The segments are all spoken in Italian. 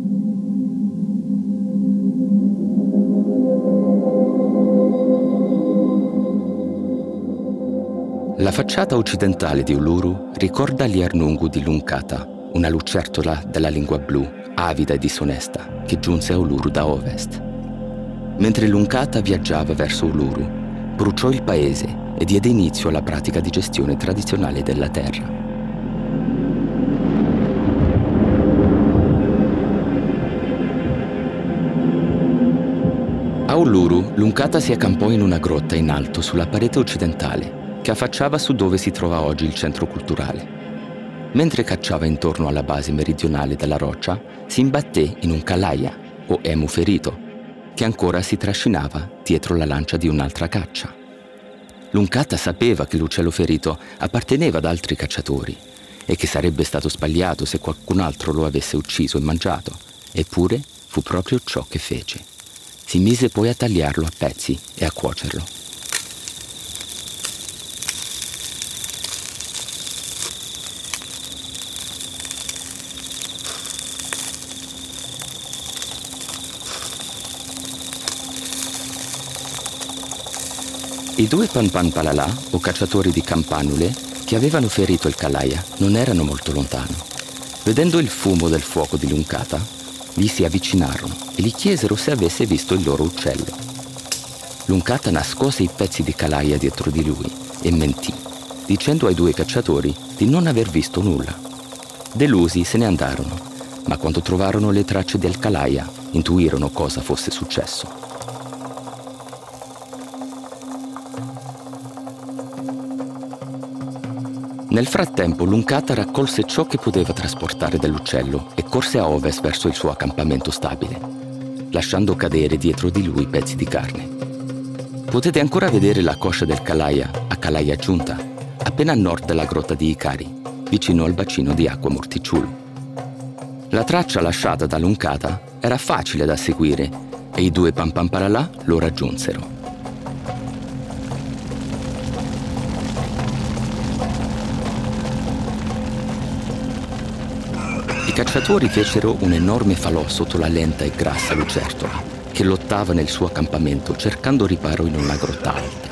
La facciata occidentale di Uluru ricorda gli Arnungu di Lunkata, una lucertola dalla lingua blu, avida e disonesta, che giunse a Uluru da ovest. Mentre Lunkata viaggiava verso Uluru, bruciò il paese e diede inizio alla pratica di gestione tradizionale della terra. A Uluru, Lunkata si accampò in una grotta in alto sulla parete occidentale che affacciava su dove si trova oggi il centro culturale. Mentre cacciava intorno alla base meridionale della roccia, si imbatté in un kalaia, o emu ferito, che ancora si trascinava dietro la lancia di un'altra caccia. Lunkata sapeva che l'uccello ferito apparteneva ad altri cacciatori e che sarebbe stato spagliato se qualcun altro lo avesse ucciso e mangiato, eppure fu proprio ciò che fece. Si mise poi a tagliarlo a pezzi e a cuocerlo. I due Panpanpalala, o cacciatori di campanule, che avevano ferito il kalaia, non erano molto lontano. Vedendo il fumo del fuoco di Lunkata, gli si avvicinarono e gli chiesero se avesse visto il loro uccello. Lunkata nascose i pezzi di kalaia dietro di lui e mentì, dicendo ai due cacciatori di non aver visto nulla. Delusi se ne andarono, ma quando trovarono le tracce del kalaia, intuirono cosa fosse successo. Nel frattempo Lunkata raccolse ciò che poteva trasportare dall'uccello e corse a ovest verso il suo accampamento stabile, lasciando cadere dietro di lui pezzi di carne. Potete ancora vedere la coscia del kalaia a Kalaia Giunta, appena a nord della grotta di Ikari, vicino al bacino di acqua Murtichulu. La traccia lasciata da Lunkata era facile da seguire e i due Panpanpalala lo raggiunsero. I cacciatori fecero un enorme falò sotto la lenta e grassa lucertola che lottava nel suo accampamento cercando riparo in una grotta alta.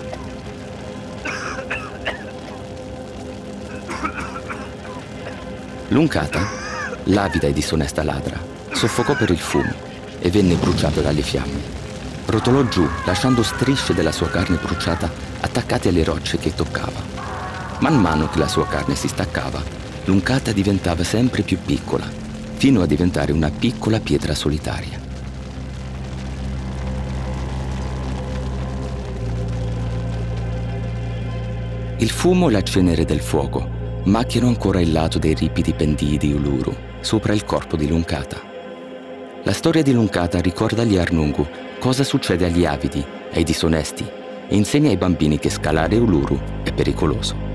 Lunkata, l'avida e disonesta ladra, soffocò per il fumo e venne bruciata dalle fiamme. Rotolò giù lasciando strisce della sua carne bruciata attaccate alle rocce che toccava. Man mano che la sua carne si staccava, Lunkata diventava sempre più piccola, fino a diventare una piccola pietra solitaria. Il fumo e la cenere del fuoco macchiano ancora il lato dei ripidi pendii di Uluru, sopra il corpo di Lunkata. La storia di Lunkata ricorda agli Arnungu cosa succede agli avidi, ai disonesti, e insegna ai bambini che scalare Uluru è pericoloso.